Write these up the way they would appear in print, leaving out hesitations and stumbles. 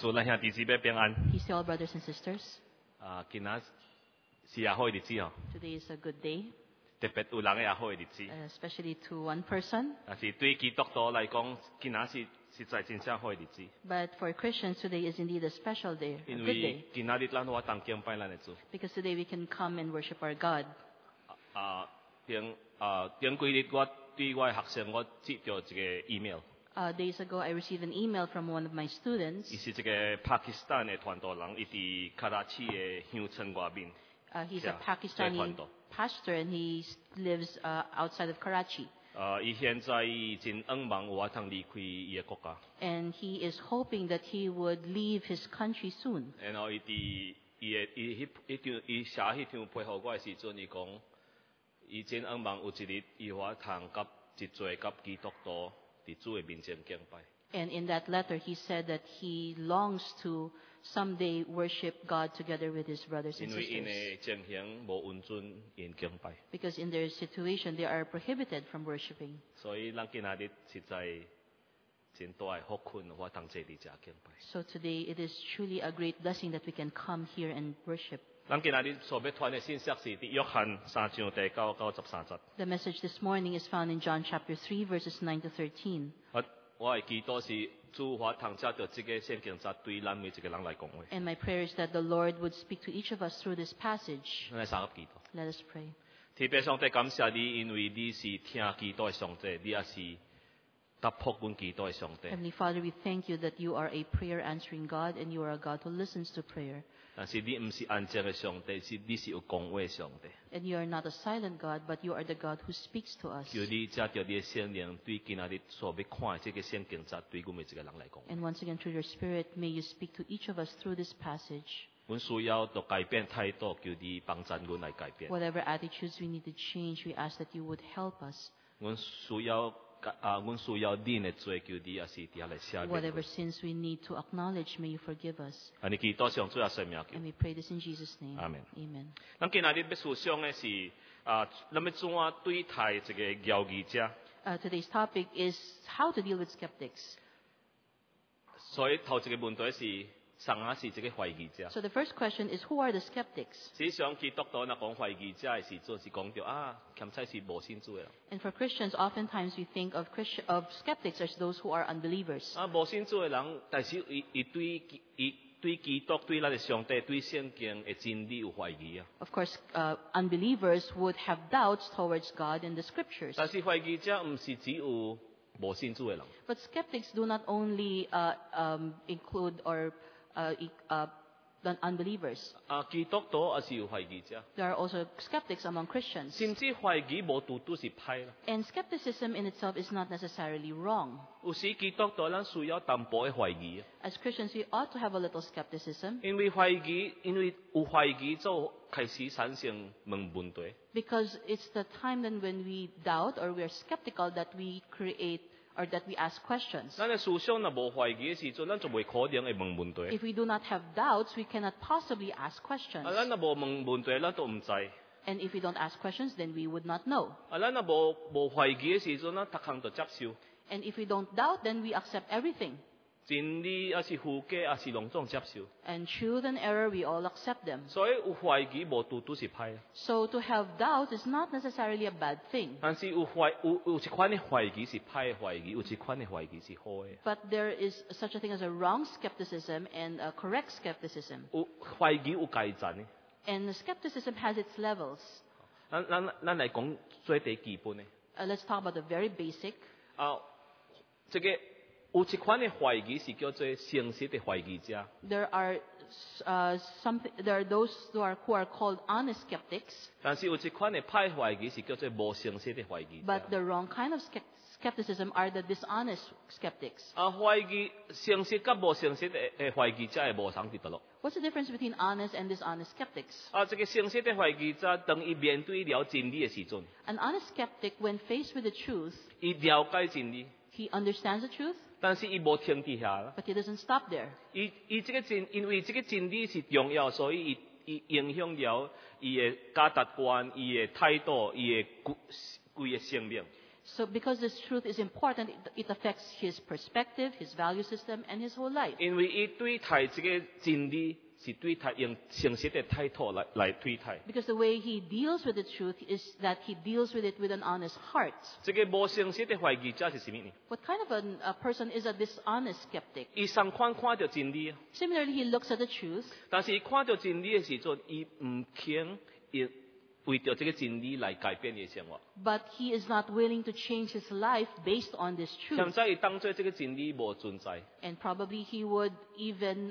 所以兄弟姊妹平安。 Peace to all brothers and sisters. 今仔是也好日子哦， Today is a good day, 特別有人也好日子。 especially to one person. 但是對基督徒來講，今仔是實在真正好日子， But for Christians, today is indeed a special day, a 因 good 為 day, 今仔日咱我當敬拜咱的主。 because today we can come and worship our God. 前幾日我對我的學生我接到一個 email， Days ago, I received an email from one of my students. 伊是一個巴基斯坦的傳道人，伊佇卡拉奇的鄉村外面。 He's a Yeah, Pakistani Taekwondo. pastor, and he lives outside of Karachi. 伊現在真希望有法通離開伊的國家， And he is hoping that he would leave his country soon. 然後伊佇伊寫迄張配合我的時陣，伊講，伊真希望有一日伊有法通甲一做甲基督徒佇主的面前敬拜。 And in that letter, he said that he longs to someday worship God together with his brothers and 因為因 sisters. 的情形無允准因敬拜， Because in their situation, they are prohibited from worshiping. 所以咱今仔日實在真大的福分，有法通坐佇遮敬拜。 So today, it is truly a great blessing that we can come here and worship. 咱今仔日所要傳的信息是佇約翰3章第9到13節。 The message this morning is found in John chapter 3, verses 9 to 13. 我的祈禱是主法通藉着這個聖經節對咱每一個人來講話。 And my prayer is that the Lord would speak to each of us through this passage. 咱來三個祈禱。 Let us pray. 天父上帝感謝你，因為你是聽祈禱的上帝，你也是答覆阮祈禱的上帝。 Heavenly Father, we thank you that you are a prayer answering God and you are a God who listens to prayer. 但是你唔是安靜的上帝，你是有講話的上帝。 And you are not a silent God, but you are the God who speaks to us. 求你藉着你的聖靈，對今仔日所要看的這個聖經節，對阮每一個人來講。 And once again, through your Spirit, may you speak to each of us through this passage. 阮需要就改變態度，求你幫助阮來改變。 Whatever attitudes we need to change, we ask that you would help us. 阮需要你的罪，求你也是佇遐來赦免 Whatever 阮。 sins we need to acknowledge, may you forgive us. 安尼祈禱上主耶穌名求 And。we pray this in Jesus' name. Amen. Amen. 咱今仔日要思想的是咱要怎樣對待一個謠議者。 Today's topic is how to deal with skeptics. 所以頭一個問題是，上下是一個懷疑者。 So the first question is, who are the skeptics? 實際上，基督徒若講懷疑者的時陣，是講到欠彩是無信主的。 And for Christians, oftentimes we think of skeptics as those who are unbelievers. 無信主的人，但是伊對基督、對咱的上帝、對聖經的真理有懷疑啊。 Of course, unbelievers would have doubts towards God and the scriptures. 但是懷疑者唔是只有無信主的人， But skeptics do not only include or unbelievers. 基督徒也是有懷疑者， There are also skeptics among Christians. 甚至懷疑無拄拄是歹啦。 And skepticism in itself is not necessarily wrong. 有時基督徒咱需要淡薄的懷疑。 As Christians, we ought to have a little skepticism 因為有懷疑，就開始產生問題。 because it's the time then when we doubt or we are skeptical that we create or that we ask questions. 咱嘅思想若無懷疑嘅時陣，咱就袂可能會問問題。 If we do not have doubts, we cannot possibly ask questions. 咱若無問問題，咱都唔知。 And if we don't ask questions, then we would not know. 咱若無懷疑嘅時陣，咱逐項就接受。 And if we don't doubt, then we accept everything. 真理也是虛假，也是攏總接受。 And truth and error, we all accept them. 所以有懷疑無拄拄是歹。 So to have doubt is not necessarily a bad thing. 但是有一款嘅懷疑是歹嘅懷疑，有一款嘅懷疑是好嘅。 But there is such a thing as a wrong skepticism and a correct skepticism. 有懷疑有階層嘅。 And skepticism has its levels. 咱來講最最基本嘅。 Let's talk about the very basic. 這個有一款嘅懷疑是叫做誠實嘅懷疑者。 There are those who are called honest skeptics, 但是有一款嘅歹懷疑是叫做無誠實嘅懷疑者。 but the wrong kind of skepticism are the dishonest skeptics. 懷疑誠實甲無誠實嘅懷疑者係無相佇倒落。 What's the difference between honest and dishonest skeptics? 這個誠實嘅懷疑者，當伊面對了真理嘅時陣， An honest skeptic, when faced with the truth, 伊了解真理， he understands the truth, 但是伊無停佇遐啦。 but he doesn't stop there. 因為這個真理是重要，所以伊影響了伊嘅價值觀、伊嘅態度、伊嘅規個生命。 So because this truth is important, it affects his perspective, his value system, and his whole life. 因為伊對待這個真理是對待用誠實的態度來對待。 Because the way he deals with the truth is that he deals with it with an honest heart. 這個無誠實的懷疑者是什麼呢？ What kind of a person is a dishonest skeptic? 伊上看到真理， Similarly, he looks at the truth, 但是伊看到真理的時陣，伊唔肯伊為着這個真理來改變伊的生活。 but he is not willing to change his life based on this 現 truth. 在伊當作這個真理無存在， And probably he would even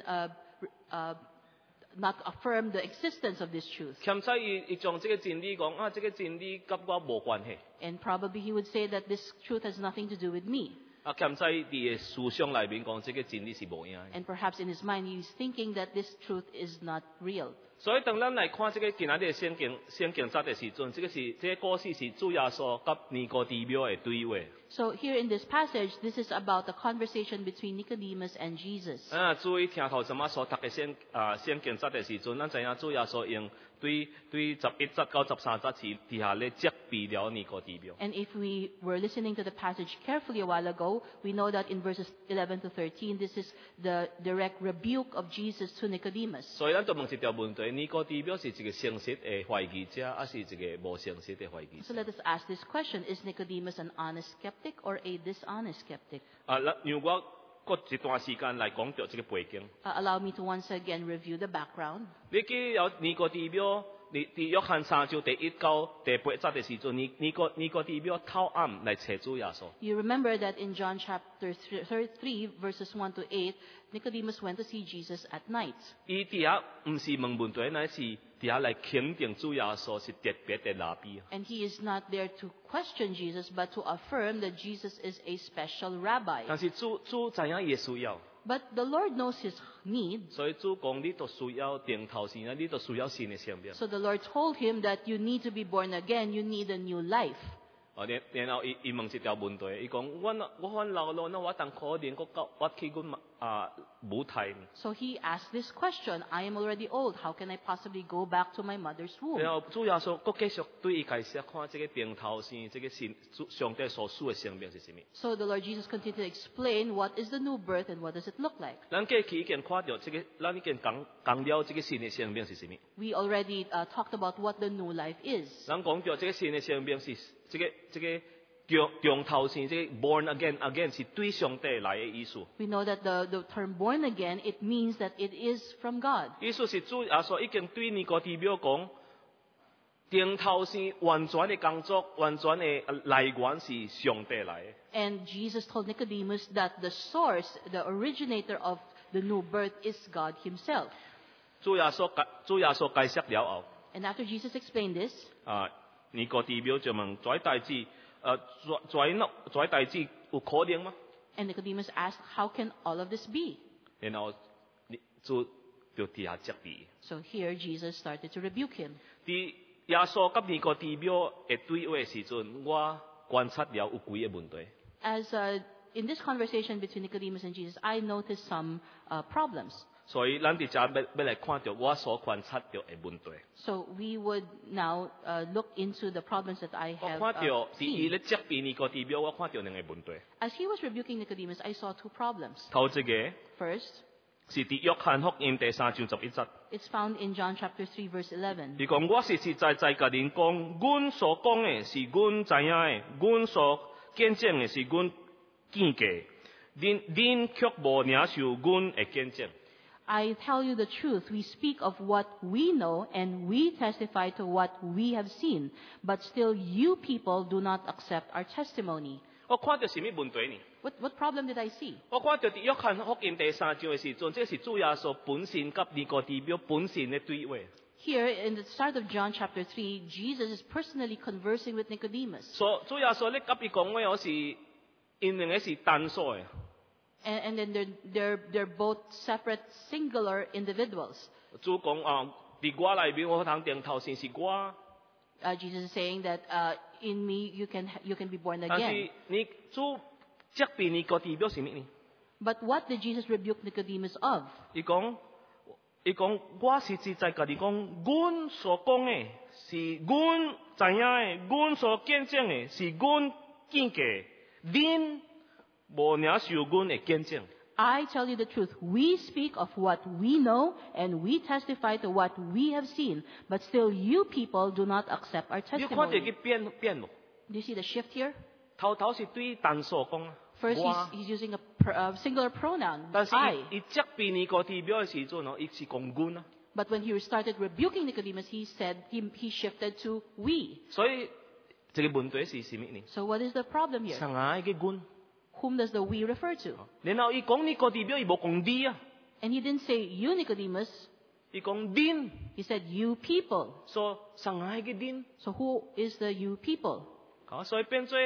not affirm the existence of this truth. 現在伊將這個真理講啊，這個真理跟我無關係。 And probably he would say that this truth has nothing to do with me. 啊，現在伊嘅思想裏面講，這個真理是無影嘅。 And perhaps in his mind he is thinking that this truth is not real. 所以當咱來看這個今仔日聖經節的時陣，這個故事是主耶穌甲尼哥底母嘅對話。 So here in this passage, this is about the conversation between Nicodemus and Jesus. 啊，注意聽頭先仔所讀嘅聖經節的時陣，咱知影主耶穌用對11節到13節是底下咧責備了尼哥底母。 And if we were listening to the passage carefully a while ago, we know that in verses 11 to 13, this is the direct rebuke of Jesus to Nicodemus. 所以咱就問一條問題：尼哥底母是一個誠實嘅懷疑者，還是一個無誠實嘅懷疑者？ So let us ask this question: Is Nicodemus an honest skeptic or a dishonest skeptic? 啊，讓我過一段時間來講到這個背景。 Allow me to once again review the background. 你記有尼哥底母，你約翰3章第1到第8節的時陣，尼哥底母偷暗來找主耶穌。 You remember that in John chapter 3, verses 1 to 8, Nicodemus went to see Jesus at night. 伊底下唔是問問題，乃是底下來肯定主耶穌是特別的拉比。 And he is not there to question Jesus, but to affirm that Jesus is a special rabbi. 但是主知影伊需要， But the Lord knows his need. 所以主講你都需要定頭先啊，你都需要新的生命。 So the Lord told him that you need to be born again, you need a new life. 啊，然後伊問一條問題，伊講我很老了，那我當可憐我去阮母胎。 So he asked this question: I am already old, how can I possibly go back to my mother's womb? 然後主耶穌佫繼續對伊解釋看這個定頭先，這個上帝所屬的生命是什麼。 So the Lord Jesus continued to explain what is the new birth and what does it look like. 咱過去已經看到這個，咱已經講了這個新的生命是什麼。 We already talked about what the new life is. 咱講到這個新的生命是這個中頭先，這個 born again 是對上帝來的意思。 We know that the term born again, it means that it is from God. 意思是主耶穌已經對尼哥底母講，定頭先完全的工作，完全的來源是上帝來的。 And Jesus told Nicodemus that the source, the originator of the new birth is God himself. 主耶穌解釋了後， And after Jesus explained this, 尼哥底母就問：這代志，這代志有可能嗎？ and Nicodemus asked, how can all of this be? 然後主就底下責備。 So here Jesus started to rebuke him. 啲耶穌甲尼哥底母嘅對話時陣，我觀察了有幾個問題。 As in this conversation between Nicodemus and Jesus, I noticed some problems. 所以咱哋就要來看到我所觀察到嘅問題。 So we would now look into the problems that I 我 have 看到是伊 seen. 咧責備尼哥底母，我看到兩個問題。 As he was rebuking Nicodemus, I saw two problems. 頭一個 First, 是伫約翰福音第3章11節， it's found in John chapter 3, verse 11. 伊講我實實在在甲恁講，阮所講嘅是阮知影嘅，阮所見證嘅是阮見嘅，恁卻無領受阮嘅見證。 I tell you the truth, we speak of what we know and we testify to what we have seen, but still you people do not accept our testimony. 我看到什麼問題呢？ What problem did I see? 我看到伫約翰福音第3章嘅時陣，這是主耶穌本身甲尼哥底母本身嘅對話。 Here in the start of John chapter 3, Jesus is personally conversing with Nicodemus. 所以主耶穌咧甲伊講話，我是因兩個是單數嘅。 And then they're both separate, singular individuals. 主講伫我內面，我通定頭先是我。 Jesus is saying that in me you can be born 但 again. 是你主責備尼哥底母是乜呢？ But what did Jesus rebuke Nicodemus of? 伊講我實實在甲你講，阮所講嘅是阮知影嘅，阮所見證嘅是阮见过，恁无领受阮的见证。 I tell you the truth. We speak of what we know, and we testify to what we have seen. But still, you people do not accept our 你看到佢 testimony. 變無？ Do you see the shift here? 頭是對單數講啊， First, 我 he's using a singular pronoun, 但是 I. 伊責備尼哥底母嘅時陣哦，伊是講阮啊。 But when he started rebuking Nicodemus, he said he shifted to we. 所以這個問題是什麼呢？ So what is the problem here? 上下嘅阮， Whom does the we refer to? 然後伊講尼哥底母，伊冇講你啊， And he didn't say you, Nicodemus. 伊講恁， He said you people. 所以上下嘅恁， So who is the you people? 所以變做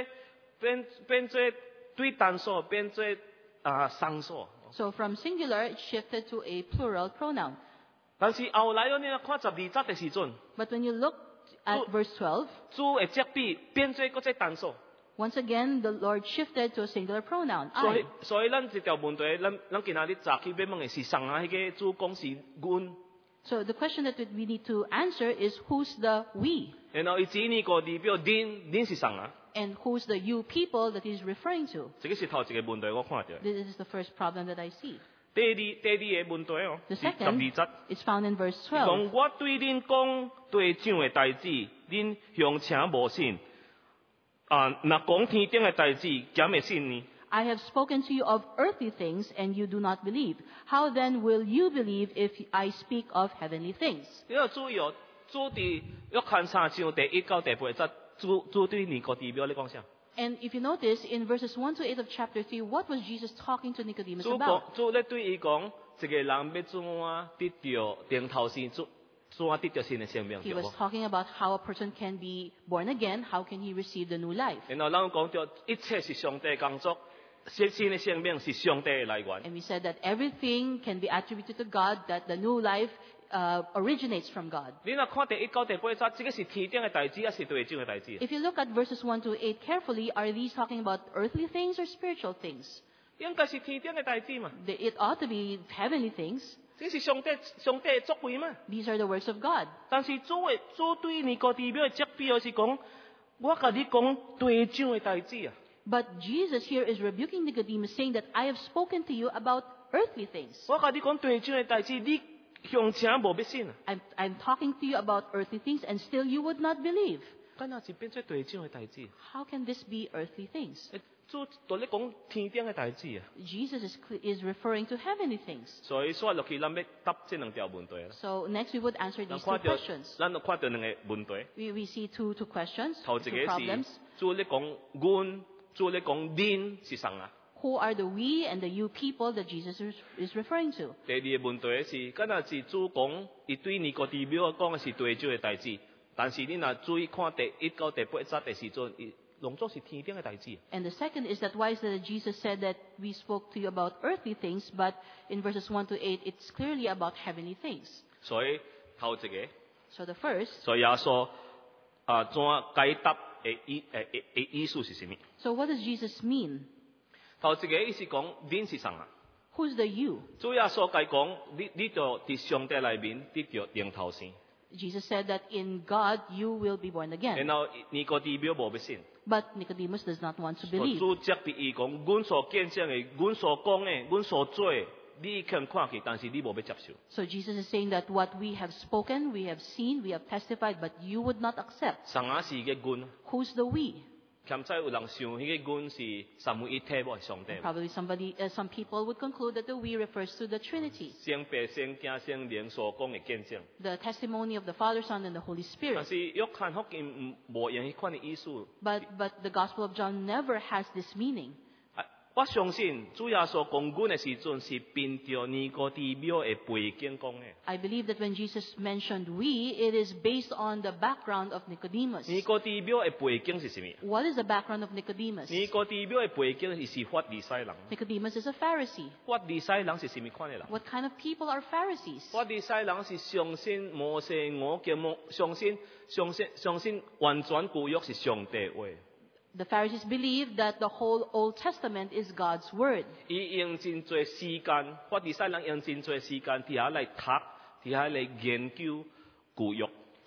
對單數，變做雙數。 So from singular, it shifted to a plural pronoun. 但是後來你看12節嘅時陣， But when you look at verse 12, 主會責備變做嗰隻單數。 once again, the Lord shifted to a singular pronoun, 所 I. 以咱這條問題，咱今仔日早起要問嘅是上下迄個主講是阮， So the question that we need to answer is who's the we? 然後伊指尼哥底母恁是上下， And who's the you people that he's referring to? 這個是頭一個問題我看到。 This is the first problem that I see. 第二個問題哦， The 是12 second 節。 is found in verse 12. 講我對恁講地上嘅代志，恁尚且無信。若講天頂嘅代志，敢會信呢？ I have spoken to you of earthly things, and you do not believe. How then will you believe if I speak of heavenly things? 你要注意哦，主佇約翰3章第1到第8節，主對尼哥底母咧講啥？ And if you notice, in verses 1 to 8 of chapter 3, what was Jesus talking to Nicodemus 主 about? 主咧對伊講，一個人要怎啊得到頂頭先，怎啊得到新嘅生命？ He 對 was 無？ talking about how a person can be born again, how can he receive the new life. 然後咱講到一切是上帝工作，新嘅生命是上帝嘅來源。 And we said that everything can be attributed to God, that the new life originates from God. 你若看第1到第8節，這個是天頂嘅代志，還是地上嘅代志？ If you look at verses 1 to 8 carefully, are these talking about earthly things or spiritual things? 應該是天頂嘅代志嘛？ It ought to be heavenly things. 這是上帝嘅作為嘛？ These are the works of God. 但是主對尼哥底母嘅責備是講，我甲你講地上嘅代志啊！ But Jesus here is rebuking Nicodemus, saying that I have spoken to you about earthly things. 我甲你講地上嘅代志，你尚且無要信啊！ I'm talking to you about earthly things, and still you would not believe. 咁若是變做地上嘅代志， How can this be earthly things? 主在咧講天頂嘅代志啊！ Jesus is referring to heavenly things. 所以說落去，咱要答這兩條問題啦。 So next we would answer 咱 these 看 two 到， questions. 咱就看到兩個問題。 We see two questions, 頭一 two 個是 problems. 主咧講阮，主咧講恁是啥啊？ Who are the we and the you people that Jesus is referring to? 第二個問題是，咁若是主講，伊對尼哥底母講嘅是地上嘅代志，但是你若注意看第1到第8節嘅時陣，伊攏總是天頂嘅代志。 And the second is that why is it that Jesus said that we spoke to you about earthly things, but in verses 1 to 8, it's clearly about heavenly things. 所以頭一個， So the first, 所以耶穌怎解答嘅意思是什麼？ so what does Jesus mean? 頭一個意思講恁是啥啊？ Who's the you? 主耶穌解講，你就喺上帝裏面得到頂頭先， Jesus said that in God you will be born again. 然後尼哥底母無要信。 But Nicodemus does not want to believe. 主責備伊講，阮所見證嘅，阮所講嘅，阮所做嘅，你肯看去，但是你無要接受。 So Jesus is saying that what we have spoken, we have seen, we have testified, but you would not accept. 上下是嘅阮， Who's the we? 兼且有人想迄個阮是三位一體無上帝。 Probably some people would conclude that the we refers to the Trinity, 聖父、聖子、聖靈所講嘅見證。 the testimony of the Father, Son, and the Holy 但 Spirit. 是約翰福音無用迄款嘅意思。 But the Gospel of John never has this meaning. 我相信主耶穌講阮嘅時陣是憑着尼哥底母嘅背景講嘅。 I believe that when Jesus mentioned we, it is based on the background of Nicodemus. 尼哥底母嘅背景是什麼？ What is the background of Nicodemus? 尼哥底母嘅背景是法利賽人。 Nicodemus is a Pharisee. 法利賽人是什麼款嘅人？ What kind of people are Pharisees? 法利賽人是相信摩西五經，相信完全舊約是上帝話。 The Pharisees believe that the whole Old Testament is God's Word. 伊用真多時間，法利賽人用真多時間，伫遐來讀，伫遐來研究舊約。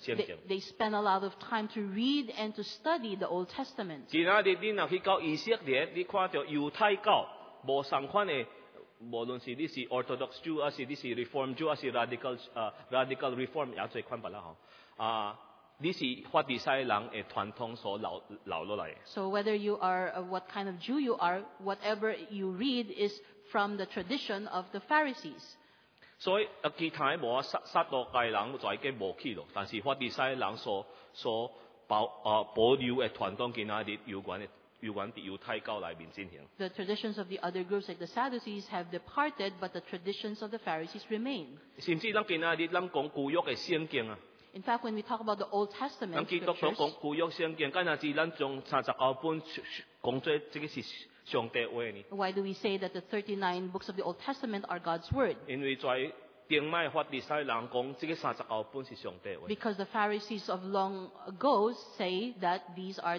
聖經。 They spend a lot of time to read and to study the Old Testament. 今仔日你若去到以色列，你看到猶太教無相款的，無論是你是 Orthodox Jew， 還是你是 Reform Jew， 還是 Radical Reform， 也最款別啦嗬。你是法利賽人嘅傳統所留落嚟。 So whether you are what kind of Jew you are, whatever you read is from the tradition of the Pharisees. 所以其他無啊，撒都該人就已經無去咯。但是法利賽人所保留嘅傳統，今仔日有關啲猶太教裏面進行。 The traditions of the other groups like the Sadducees have departed, but the traditions of the Pharisees remain. 甚至咱今仔日咱講舊約嘅聖經啊， In fact, when we talk about the Old 咱 Testament 基督徒 scriptures, 講舊約聖經，敢若是咱將39本講做這個是上帝話呢？ why do we say that the 39 books of the Old Testament are God's word? 因為在定賣法利賽人講，這個39本是上帝話。 Because the Pharisees of long ago say that these are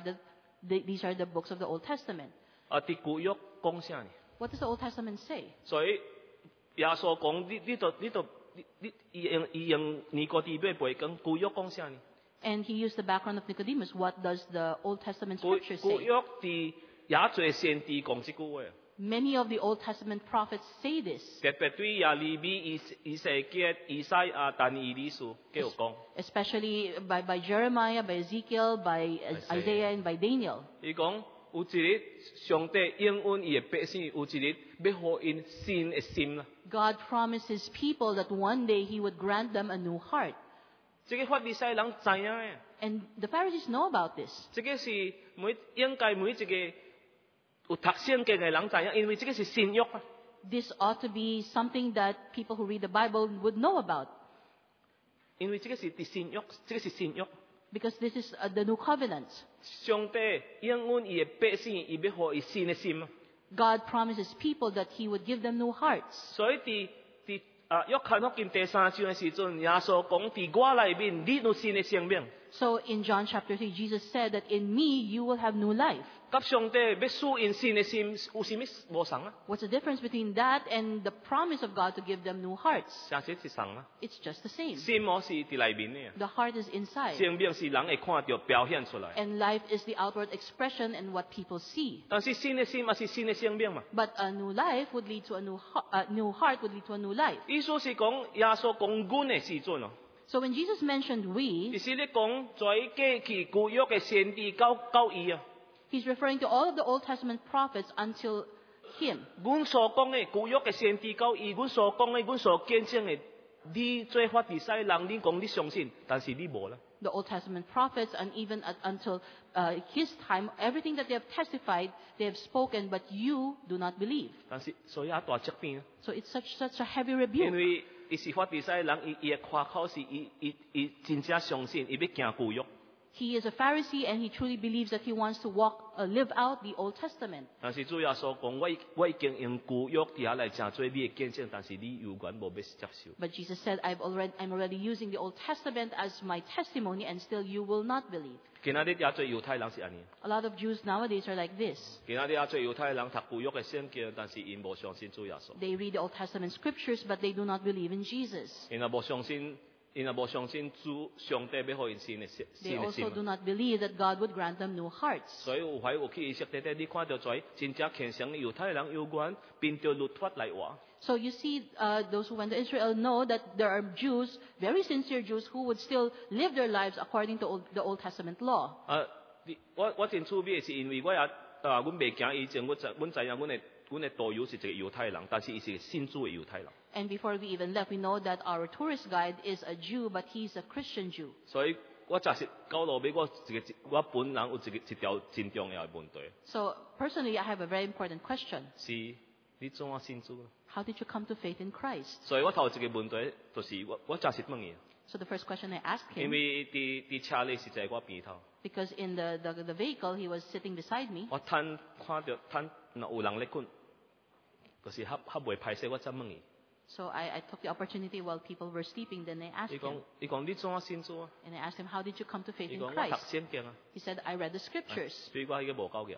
the books of the Old Testament. 啲舊約講啥呢？ What does the Old Testament say? 所以耶穌講，你用尼哥底母背講舊約講啥呢？ And he used the background of Nicodemus. What does the Old Testament 舊 scripture 舊 say? 約啲也做先知講這句話。 Many of the Old Testament prophets say this, 特別對耶利米、以西結、以賽亞、但以理書，佢有講。 especially by Jeremiah, by Ezekiel, by Isaiah, and by Daniel. 伊講有一日上帝應允伊嘅百姓，有一日要互因新嘅心啦。 God promised his people that one day he would grant them a new heart. 這個法利賽人知影嘅， And the Pharisees know about this. 這個是應該每一個有讀聖經嘅人知影，因為這個是新約啊。 This ought to be something that people who read the Bible would know about, 因為這個是新約，這個是新約。 because this is the new covenant. 上帝應允伊嘅百姓，伊要互伊新嘅心啊。 God promises people that he would give them new hearts. 所以約翰福音第3章嘅時陣，耶穌講：佇我裏面，你有新嘅生命。 So in John chapter 3, Jesus said that in me you will have new life. 甲上帝要賜因新嘅心，有啥物無相啊？ What's the difference between that and the promise of God to give them new hearts? 啥子是相啊？ It's just the same. 心無是佇內面嘅， The heart is inside, 生命是人會看到表現出來。 and life is the outward expression and what people see. 但是新嘅心也是新嘅生命嘛。 But a new life would lead to a new heart would lead to a new life. 意思是講耶穌講阮嘅時陣咯， So when Jesus mentioned 意 we, 思咧講在過去舊約嘅先知到伊啊， he's referring to all of the Old Testament prophets until him. 阮所講嘅舊約嘅先知到伊，阮所講嘅，阮所見證嘅，你做法利賽人，你講你相信，但是你無啦。 The Old Testament prophets, and even until his time, everything that they have testified, they have spoken, but you do not believe. 但是所以一大責備啊， So it's such a heavy 因 rebuke. 為伊是法利賽人，伊嘅誇口是伊真正相信，伊要行舊約。 He is a Pharisee, and he truly believes that he wants to live out the Old Testament. 但是主耶穌講，我已經用舊約底下來成做你嘅見證，但是你有緣無要接受。 But Jesus said, I'm already using the Old Testament as my testimony, and still you will not believe. 今仔日也做猶太人是安尼， A lot of Jews nowadays are like this. 今仔日也做猶太人讀舊約嘅聖經，但是因無相信主耶穌， They read the Old Testament scriptures, but they do not believe in Jesus. 因也無相信主上帝要互因新嘅 They 新嘅 also 心 do。not believe that God would grant them new hearts. 所以有去以色列，你看到在真正虔誠嘅猶太人有緣，憑着律法來活。 So you see, those who went to Israel know that there are Jews, very sincere Jews, who would still live their lives according to the Old Testament law. 我真趣味嘅是，因為我也阮未行以前，阮知影阮嘅導遊是一個猶太人，但是伊是信主嘅猶太人。 And before we even left, we know that our tourist guide is a Jew, but he's a Christian Jew. 所以我實是到路尾，我本人有一條真重要嘅問題， So personally, I have a very important question. 是你怎麼信主？ How did you come to faith in Christ? 所以我頭一個問題就是我實是問伊， So the first question I asked 因 him, 為啲車咧是在我邊頭， because in the vehicle he was sitting beside me, 我看到有人咧困，就是較袂歹勢，我才問伊。 so I took the opportunity while people were sleeping. Then I asked 伊 him, 講你怎麼信主啊？ and I asked him, how did you come to faith 伊 in 講我讀 Christ? 聖經啊， He said, I read the scriptures. 所以我係個無夠嘅。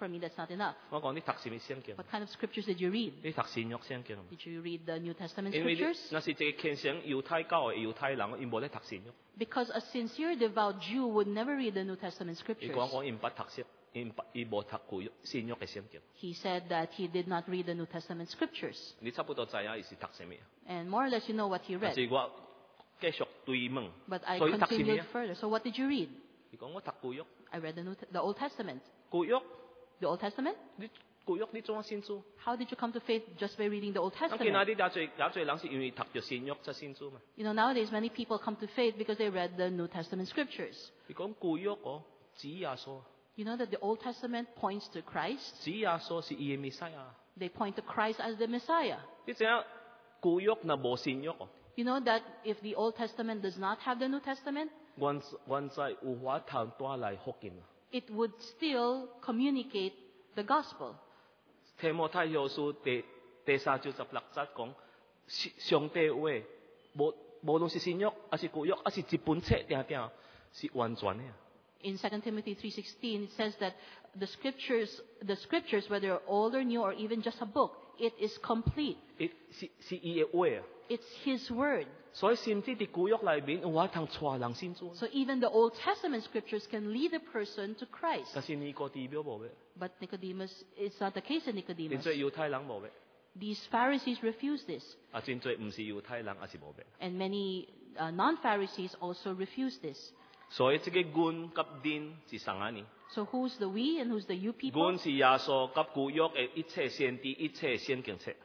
For me, that's not enough. 我講你讀什麼聖經？ What kind of scriptures did you read? 你讀新約聖經。 Did you read the New Testament 因為 scriptures? 那是一個虔誠猶太教嘅猶太人，伊冇咧讀新約。 Because a sincere, devout Jew would never read the New Testament 伊 scriptures. 講伊唔捌讀聖，伊冇讀舊約新約嘅聖經。 He said that he did not read the New Testament scriptures. 你差不多知影伊是讀什麼？ And more or less you know what he 但 read. 是我繼續追問， But I 所以讀什麼 continued？further. So what did you read? 伊講我讀舊約， I read the Old Testament. 舊約， The Old Testament? 你舊約你怎樣先知？ How did you come to faith just by reading the Old 咁見下 Testament? 啲也最人是因為讀咗新約才先知嘛。 You know, nowadays many people come to faith because they read the New Testament scriptures. 伊講舊約哦，指耶穌， You know that the Old Testament points to Christ. 指耶穌是伊嘅彌賽亞。 They point to Christ as the Messiah. 你知影舊約那無新約哦， You know that if the Old Testament does not have the New Testament, 原在有法通帶來福音啊。 it would still communicate the gospel. 提摩太後書第3章16節講，上帝話，無論是新約，還是舊約，還是一本冊定定，是完全嘅。 In 2 Timothy 3:16, it says that the scriptures, whether old or new or even just a book, it is complete. 是伊嘅話啊。 It's His word. 所以甚至喺舊約裏面，有法通帶人信主。 So even the Old Testament scriptures can lead a person to Christ. 但是尼哥底母無嘅， But Nicodemus, it's not the case in 真 Nicodemus. 濟猶太人無嘅， These Pharisees refused this. 啊真濟唔是猶太人，也是無嘅。 And many non-Pharisees also refused this. 所以這個阮甲恁是誰啊呢？ So who's the we and who's the you people? 阮是耶穌甲舊約嘅一切先知、一切聖經冊。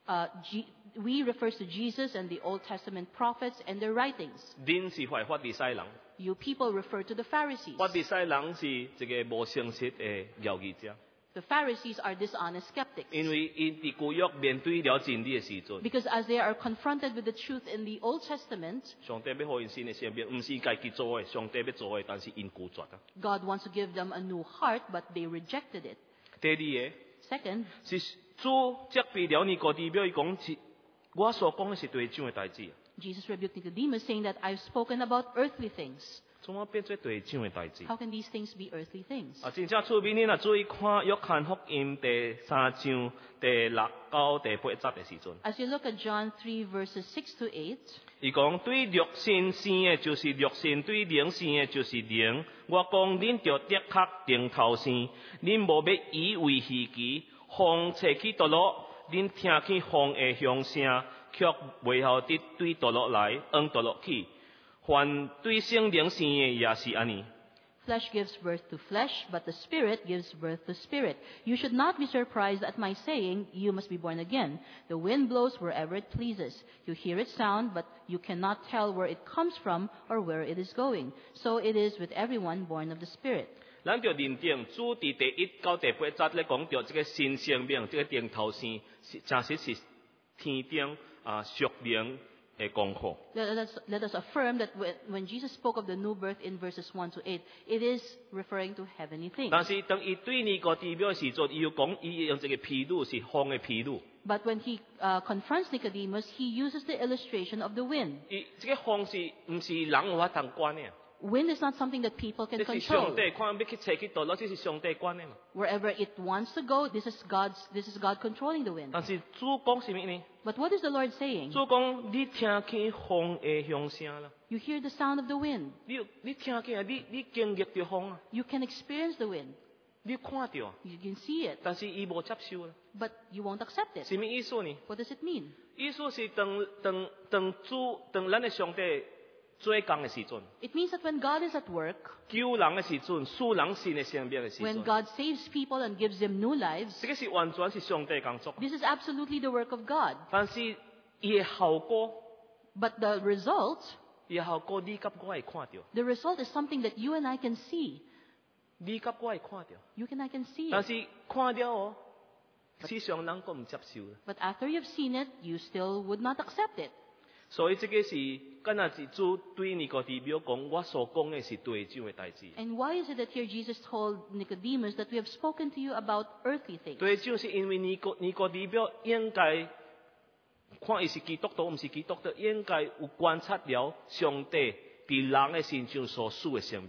We refers to Jesus and the Old Testament prophets and their writings. 恁是法利賽人， You people refer to the Pharisees. 法利賽人是一個無誠實嘅謠言者， The Pharisees are dishonest skeptics. 因為因喺舊約面對了真理嘅時陣， Because as they are confronted with the truth in the Old Testament, 上帝要予因新嘅生命，唔是家己做嘅，上帝要做嘅，但是因拒絕啊。 God wants to give them a new heart, but they rejected it. 第二個 Second, 是主責備了尼哥底母，伊講是我所講嘅是地上嘅代志， Jesus rebuked Nicodemus, saying that I've spoken about earthly things. 怎麼變做地上嘅代志？ How can these things be earthly things? 啊，真正出名，你若注意看約翰福音第3章第6到第8節嘅時陣， As you look at John 3, verses 6 to 8, 伊講對肉身生嘅就是肉身，對靈生嘅就是靈。我講恁着的確定頭生，恁無要以為稀奇，風吹起倒落，恁聽見風嘅響聲，卻袂曉得對倒落來，倒落去。凡對聖靈生嘅也是安尼。 flesh gives birth to flesh, but the Spirit gives birth to spirit. You should not be surprised at my saying, you must be born again. The wind blows wherever it pleases. You hear its sound, but you cannot tell where it comes from or where it is going. So it is with everyone born of the Spirit. 咱就認定主佇第1到第8節咧講到這個新生命，這個定頭生，真實是天頂屬靈嘅功課。 Let us affirm that when Jesus spoke of the new birth in verses 1 to 8, it is referring to heavenly things. 但是當伊對尼哥底母嘅時陣，伊要講伊用這個譬喻是風嘅譬喻。 But when he confronts Nicodemus, he uses the illustration of the wind. 伊這個風是唔是人有法通管嘅？ Wind is not something that people can 這是上 control. 帝看要去吹去倒落，這是上帝管嘅嘛。 Wherever it wants to go, this is God controlling the wind. 但是主講什麼呢？ But what is the Lord saying? 主講你聽見風嘅響聲啦， You hear the sound of the wind. 你聽見啊，你經歷到風啊， You can experience the wind. 你看到啊， You can see it. 但是伊無接受啦。 But you won't accept it. 什麼意思呢？ What does it mean? 意思是當咱嘅上帝做工嘅時陣， It means that when God is at work, 救人嘅時陣，使人新嘅生命嘅時 when 陣， God saves people and gives them new lives, 這個是完全是上帝工作。 this is absolutely the work of God. 但是伊嘅效果， But the result 伊嘅效果你甲我會看到， The result is something that you and I can see. 你甲我會看到。 You and I can see 但 it. 是看了哦，世上人都唔接受啦。 But after you've seen it, you still would not accept it. 所以這個是敢若是主對尼哥底母講，我所講嘅是地上嘅代志。 And why is it that here Jesus told Nicodemus that we have spoken to you about earthly things? 地上是因為尼哥底母應該看伊是基督徒，唔是基督徒，應該有觀察了上帝佇人嘅身上所賜嘅生命。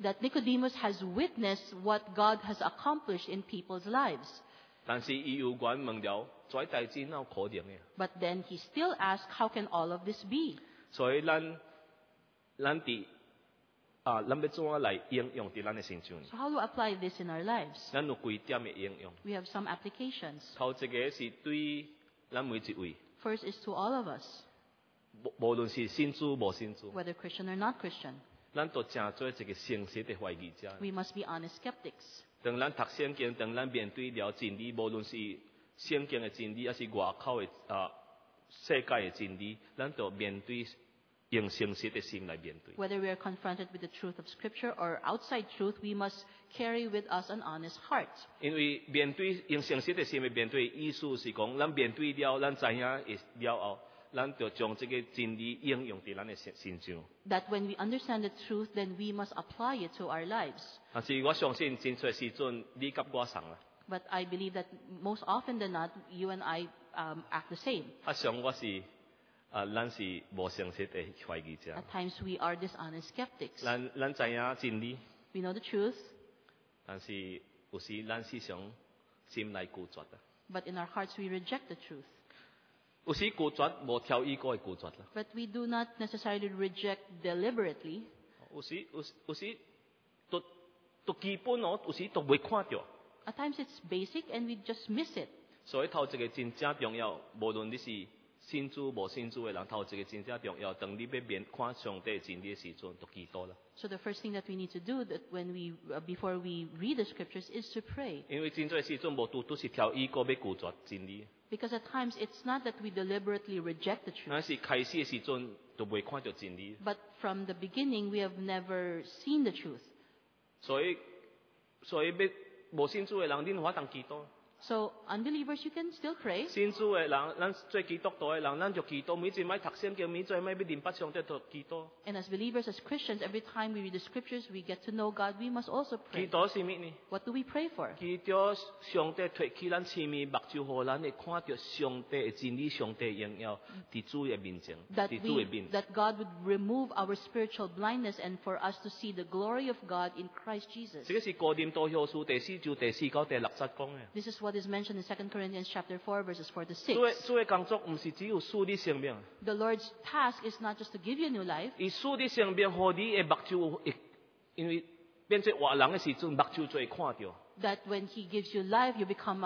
that Nicodemus has witnessed what God has accomplished in people's lives. 但是伊有關問了，在代志哪有可能嘅？ But then he still asked, how can all of this be? 所以咱要怎樣來應用喺咱嘅身上？ So how do we apply this in our lives? 咱有幾點嘅應用？ We have some applications. 頭一個是對咱每一位， First is to all of us, 無論是信主無信主， whether Christian or not Christian. 咱都正做一個誠實嘅懷疑者。 We must be honest skeptics. 當咱讀聖經，當咱面對了真理，無論是聖經嘅真理，還是外口嘅世界嘅真理，咱都面對用誠實嘅心來面對。 Whether we are confronted with the truth of Scripture or outside truth, we must carry with us an honest heart. 因為面對用誠實嘅心來面對，意思是講，咱面對了，咱知影了後，咱就將這個真理應用喺咱嘅身上。 That when we understand the truth, then we must apply it to our lives. 但是我相信真出時陣，你及我送啦。 But I believe that most often than not, you and I act the same. 上我是咱是無誠實嘅懷疑者。 At times we are dishonest skeptics. 咱知影真理， We know the truth, 但是有時咱思想心內固執啊。 but in our hearts we reject the truth. 有時固執無挑意過嘅固執啦。 But we do not necessarily reject deliberately. 有時都基本有時都未看到。 At times it's basic and we just miss it. 所以頭一個真正重要，無論你是信主無信主嘅人，頭一個真正重要，當你要面看上帝真理嘅時陣，就祈禱啦。 So the first thing that we need to do that before we read the scriptures is to pray. 因為真正嘅時陣，無都是挑意過要固執真理。 Because at times it's not that we deliberately reject the 但 truth, 是開始嘅時陣，都未看到真理。 but from the beginning we have never seen the truth. 所以要無信主嘅人，恁有法通祈禱。 So unbelievers, you can still pray. 信主嘅人，咱做基督徒嘅人，咱就祈禱。每一擺讀聖經，每一擺要明白上帝就祈禱。 And as believers, as Christians, every time we read the scriptures, we get to know God, we must also 祈 pray. 禱是乜呢？ What do we pray for? 祈禱上帝脱去咱痴迷目睭，互咱會看到上帝嘅真理、上帝嘅榮耀，佇主嘅面前， That 佇主嘅面。 that God would remove our spiritual blindness and for us to see the glory of God in Christ Jesus. 這個是哥林多後書第4章第4到第6節講嘅。 This is what is mentioned in 2 Corinthians chapter 4, verses 4 to 6. 主嘅工作唔是只有賜你生命， The Lord's task is not just to give you a new life, 伊賜你生命，互你嘅目睭會，因為變做活人嘅時陣，目睭就會看到。 that when He gives you life, you become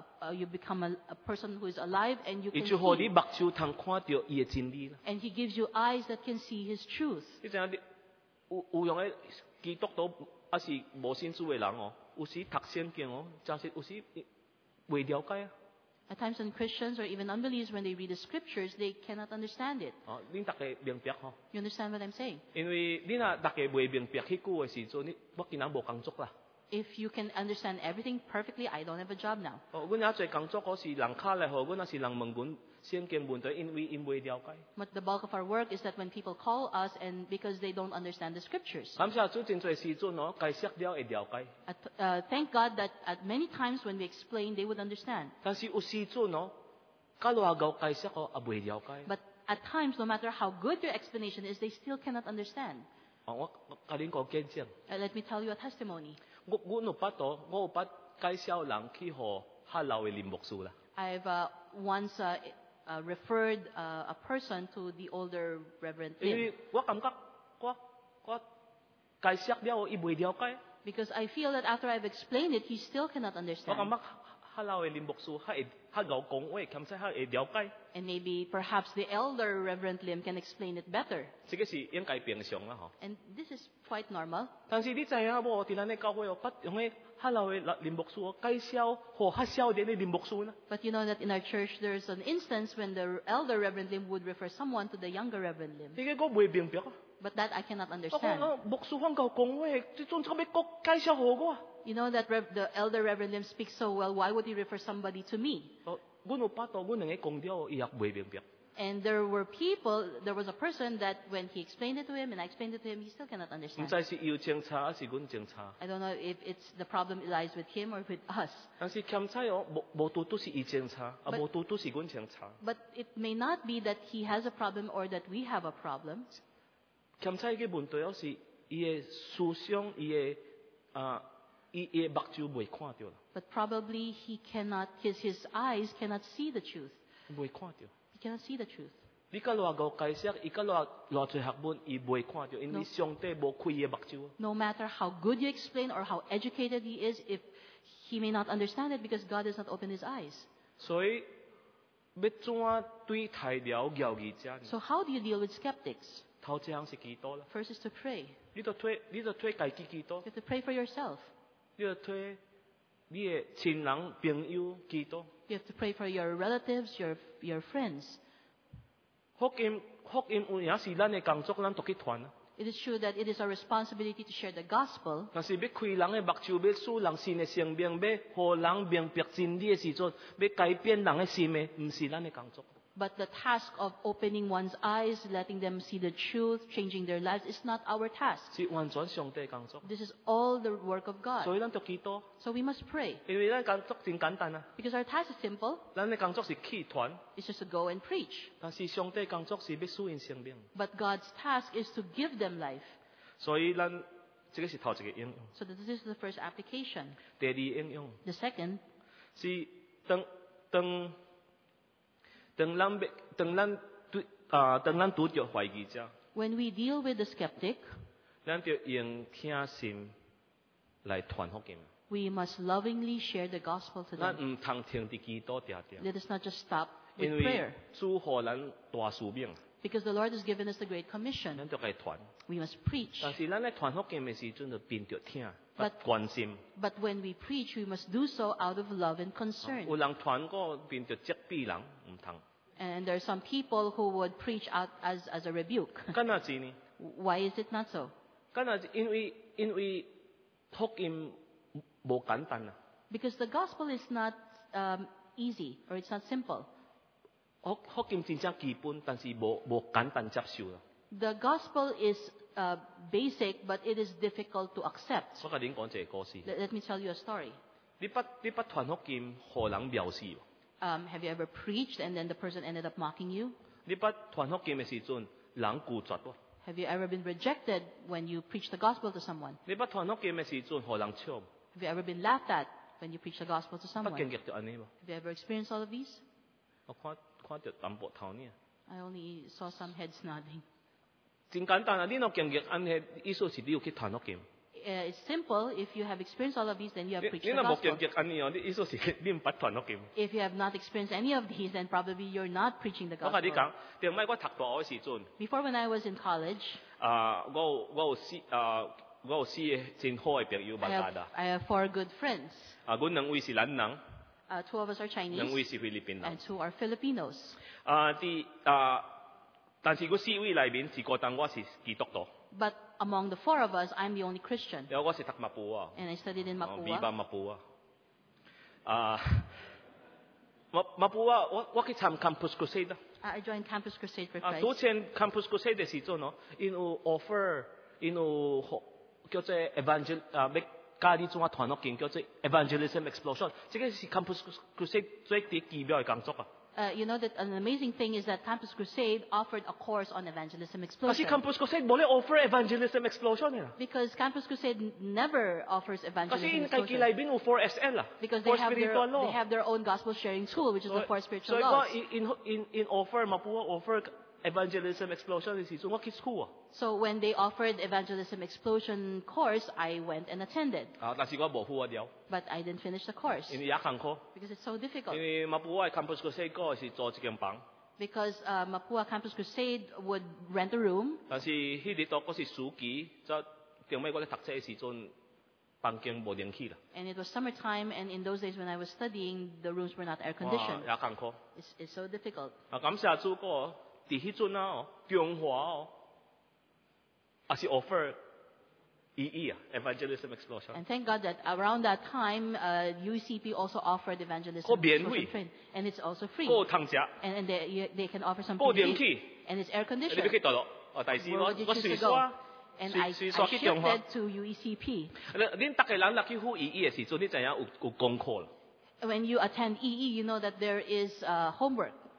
a person who is alive and you 伊 can 就互你 see. 目睭通看到伊嘅真理啦。 And He gives you eyes that can see His truth. 你知影有用嘅基督徒，還是無信主嘅人哦，有時讀聖經哦，真是有時未了解啊。 At times when Christians or even unbelievers, when they read the scriptures, they cannot understand it. 哦，恁大家明白吼？ You understand what I'm saying? 因為恁若大家未明白迄句嘅時陣，你我今仔無工作啦。 If you can understand everything perfectly, I don't have a job now. 哦，阮也做工作，我是人敲來互阮，也是人問阮聖經問題，因為因未了解。 But the bulk of our work is that when people call us and because they don't understand the scriptures. 感謝主，真侪時陣哦，解釋了會了解。 Thank God that at many times when we explain, they would understand. 但是有時陣哦，假如夠解釋哦，也未了解。 But at times, no matter how good your explanation is, they still cannot understand. 哦，我甲恁講見證， Let me tell you a testimony. 我有捌到，我有捌介紹人去互較老嘅林牧師啦。 I've once referred a person to the older Reverend 因 Lim 為我感覺我解釋了，伊未了解。 because I feel that after I've explained it, he still cannot 我感 understand. 覺較老嘅林牧師較夠講話，兼且較會了解。 And maybe perhaps the elder Reverend Lim can explain it better. 這個是應該平常啦，嗬。 And this is quite normal. 但是你知影無？伫咱嘅教會哦，捌用嘅較老嘅林牧師哦，介紹互較少年嘅林牧師呢？ But you know that in our church there's an instance when the elder Reverend Lim would refer someone to the younger Reverend Lim. 呢個我未明白啊！ But that I cannot 我 understand. 講牧師方夠講話，即種咁嘅國介紹互我。 You know that the elder Reverend Lim speaks so well, why would he refer somebody to me? 哦，我有捌到，我兩個講了，伊也未明白。 And there was a person that when he explained it to him and I explained it to him, he still cannot 唔 understand. 知是伊有正差，還是阮正差。 I don't know if it's the problem lies with him or with us. 但是欠差哦，無都是伊正差，啊 But- 無都是阮正差。 But it may not be that he has a problem or that we have a problem. 欠差嘅問題哦是伊嘅思想，伊嘅目睭未看到啦， But probably his eyes cannot see the truth. 未看到。 He cannot see the truth. 你甲偌個解釋，伊甲偌濟學問，伊未看到，因為上帝無開伊嘅目睭。 No matter how good you explain or how educated he is, if he may not understand it because God does not open his eyes. 所以要怎對待了謠語者呢？ So how do you deal with skeptics? 頭一項是祈禱啦， First is to pray. 你就推家己祈禱 You，have to pray for yourself. 你就推你嘅親人朋友祈禱。 You have to pray for your relatives, your friends. 福音有影是咱嘅工作，咱都去傳啊。 It is true that it is our responsibility to share the gospel. 但是要開人嘅目睭，要使人新嘅生命，要互人明白真理嘅時陣，要改變人嘅心嘅，唔是咱嘅工作。 But the task of opening one's eyes, letting them see the truth, changing their lives is not our task. 是完全上帝嘅工作。 This is all the work of 所 God. 以咱就祈禱， So we must pray. 因為咱工作真簡單啊。 Because our task is simple. 咱嘅工作是去傳， It's just to go and preach. 但是上帝嘅工作是要使因生命。 But God's task is to give them life. 所以咱這個是頭一個應用。 So this is the first application. 第二應用 The second, 是當咱拄着懷疑者， when we deal with the skeptic, 咱就用聽心來傳福音。 we must lovingly share the gospel to 咱 them. 唔通停佇祈禱定定， Let us not just stop 因 with prayer. 為主予咱大使命， Because the Lord has given us the Great Commission. 咱就該傳。 We must preach. 但是咱咧傳福音嘅時陣，就變着聽，不 But- 關心。 But when we preach, we must do so out of love and concern. 有人傳過變着責備人，唔通。 And there are some people who would preach out as a rebuke. 咁啊是呢？ Why is it not so? 咁啊因為福音無簡單啊。 Because the gospel is not easy or it's not simple. 福音真正基本，但是無簡單接受啦。 The gospel is basic, but it is difficult to accept. 我甲恁講一個故事， Let me tell you a story. 你不傳福音，互人藐視。 Have you ever preached and then the person ended up mocking you? 你不傳福音嘅時陣，人拒絕喎。 Have you ever been rejected when you preach the gospel to someone? 你不傳福音嘅時陣，互人笑。 Have you ever been laughed at when you preach the gospel to 不 someone? 經歷就安尼喎。 Have you ever experienced all of these? 我看到淡薄頭呢。 I only saw some heads nodding. 真簡單啊！你若經歷安尼，意思是你要去傳福音。 It's simple. If you have experienced all of these, then you have 你 preached 你 the 若冇經 gospel. 歷安尼哦，你意思是你唔捌傳福音。 If you have not experienced any of these, then probably you're not preaching the 我甲你 gospel. 講，頂擺我讀大學嘅時陣， Before, when I was in college, 我有四個真好嘅朋友，馬加達。 I have 4 good friends. 阮兩位是咱人， 2 of us are 兩位 Chinese 是菲律賓人 and。2 are Filipinos. 但是嗰四位裏面是個當我是基督徒， But among the 4 of us, I'm the only Christian. 然後我是讀馬布啊， And I studied in 比巴 Mapua. 馬布啊。馬布啊，我去參 Campus Crusade 啦。 I joined Campus Crusade for 早 Christ. 前 Campus Crusade 嘅時陣，因有 offer，因有叫做 evangel 要教你怎樣傳福音，叫做 evangelism explosion。這個是 Campus Crusade 最奇妙嘅工作啊。 You know that an amazing thing is that Campus Crusade offered a course on evangelism 但是 explosion. Campus Crusade 冇咧 offer evangelism explosion 嘅啦。 Because Campus Crusade never offers kasi evangelism kay explosion. kilay bin 4SL lah. Because For they have, spiritual law. they have their own gospel sharing tool, which is the 4 spiritual so laws. in offer mapuwa offer evangelism explosion is so what school. So when they offered evangelism explosion course, I went and attended. Kasi ko bo huwa diaw. But I didn't finish the course Ini yakang ko. because it's so difficult. Ini mapuwa campus ko say ko si zo jigang pang. Because Mapua Campus Crusade would rent a room, Kasi hindi to ko si Suki sa tingmay ko le taksa si zon pangking bo ding ki la. and it was summertime, and in those days when I was studying, the rooms were not air conditioned. Yakang ko. It's so difficult. Kamsa zu ko di hi zon na Kyonghwa asi offer evangelism explosion. And thank God that around that time, UCP also offered evangelism Ko bien explosion hui. training, and it's also free. Ko tangja. And they can offer some Ko free ding gift, ki. and it's air Ni conditioned. bi lo. O tai si Where mo would you ko choose sui to go? swa. And Sui- I sui swa ki Kyonghwa. shifted to UECP. Din takailan laki hu嘅時陣，你知影有功課啦。 When you attend EE, you know that there is homework.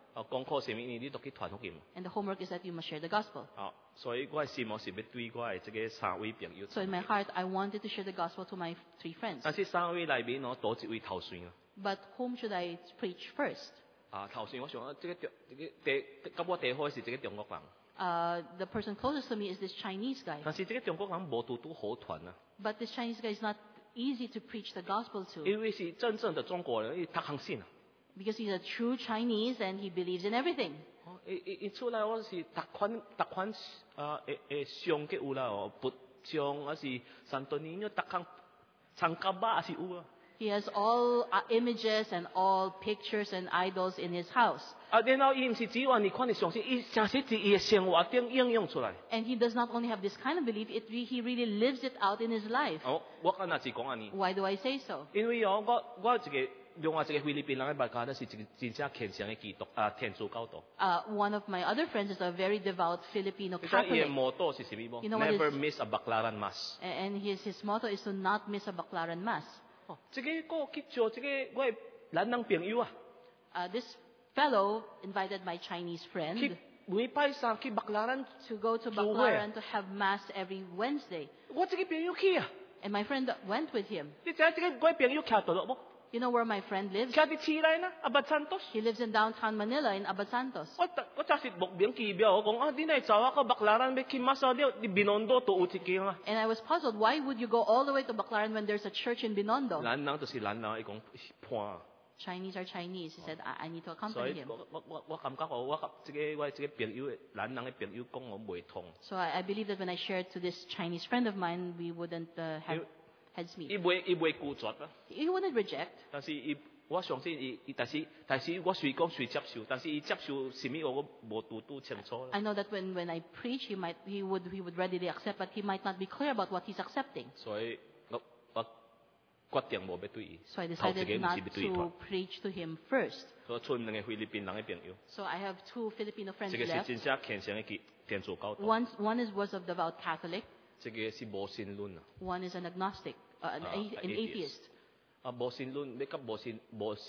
功課什麼呢？你都去傳福音。 And the homework is that you must share the gospel. 所以我嘅心我是要對我嘅這個三位朋友。 So in my heart, I wanted to share the gospel to my 3 friends. 但是三位裏面我多一位頭選啊。 But whom should I preach first? 頭選我想啊，咁我第開是這個中國人。 The person closest to me is this Chinese guy. 但是這個中國人無度都好傳啊。 But this Chinese guy is not easy to preach the gospel to. 因為是真正的中國人，伊讀行信啊。 Because he's a true Chinese and he believes in everything. 伊出來我是逐款上嘅有啦哦，佛像還是神盾尼，逐項長甲巴還是有啊。 He has all images and all pictures and idols in his house. 然後伊唔是只話你看你相信，伊正是喺伊嘅生活頂應用出來。 And he does not only have this kind of belief, he really lives it out in his life. 我今日是講安尼， Why do I say so? 因為我一個用我一個菲律賓人嘅白家，都是一個真正虔誠嘅基督天主教徒。 One of my other friends is a very devout Filipino 你睇伊嘅 Catholic. 摩多是什麼冇 You know what ？Never is- miss a Baclaran mass。 And his motto is to not miss a Baclaran Mass. 這個我去做這個我嘅咱人朋友啊， This fellow invited my Chinese 去 friend 每拜三去 Baclaran， to go to 聚會啊。 Baclaran to have Mass every Wednesday. 我這個朋友去啊， And my friend went with him. 你知這個我嘅朋友徛到落冇？ You know where my friend lives? 徛喺市內呢，阿伯santos。 He lives in downtown Manila in Abad Santos. 我真是莫名其妙，我講啊，你嚟走啊個 Baclaran 要去 mass 你Binondo都有一間啊。 And I was puzzled, why would you go all the way to Baclaran when there's a church in Binondo? 咱人就是咱人，伊講判。 Chinese are Chinese. He said, I need to 所 accompany 以 him. 我感覺我這個朋友，咱人嘅朋友講我袂通。 So I believe that when I shared to this Chinese friend of mine, we wouldn't have heads meet. 伊袂拒絕啊， He wouldn't reject. 但是我相信但是我隨講隨接受，但是伊接受什麼我無都清楚啦。 I know that when I preach, he would readily accept, but he might not be clear about what he's accepting. 所以我決定無要對伊， So I 頭一個 decided 唔 not 是要對伊團 to。preach to him first. 所以剩兩個菲律賓人嘅朋友， So I have 2 Filipino friends 這個是 left. 真正虔誠嘅天主教徒， One was of devout Catholic. 這個是無神論啊。 One is an agnostic, an atheist. 無神論，你甲無神